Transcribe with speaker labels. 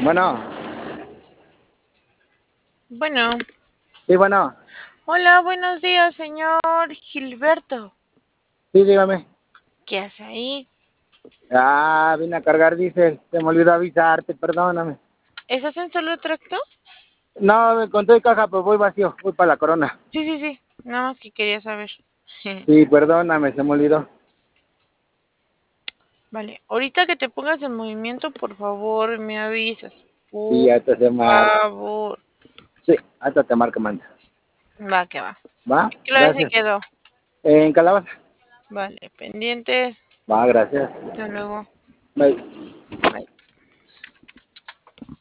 Speaker 1: Bueno,
Speaker 2: Bueno,
Speaker 1: sí, bueno,
Speaker 2: hola, buenos días, señor Gilberto.
Speaker 1: sí, dígame.
Speaker 2: ¿Qué hace ahí?
Speaker 1: Vine a cargar diésel, se me olvidó avisarte, perdóname.
Speaker 2: ¿Estás en solo tracto?
Speaker 1: No, me encontré caja, pero voy vacío, voy para la corona.
Speaker 2: Sí, sí, sí. Nada más que quería saber.
Speaker 1: Sí, perdóname, se me olvidó.
Speaker 2: Vale, ahorita que te pongas en movimiento, por favor, me avisas.
Speaker 1: Sí,
Speaker 2: Por
Speaker 1: hasta se marca.
Speaker 2: favor.
Speaker 1: Sí, hasta te marca, manda.
Speaker 2: Va, que va.
Speaker 1: ¿Va?
Speaker 2: ¿Qué hora se
Speaker 1: Gracias.
Speaker 2: quedó?
Speaker 1: En Calabaza.
Speaker 2: Vale, pendientes.
Speaker 1: Va, gracias.
Speaker 2: Hasta luego.
Speaker 1: Bye.
Speaker 2: Bye.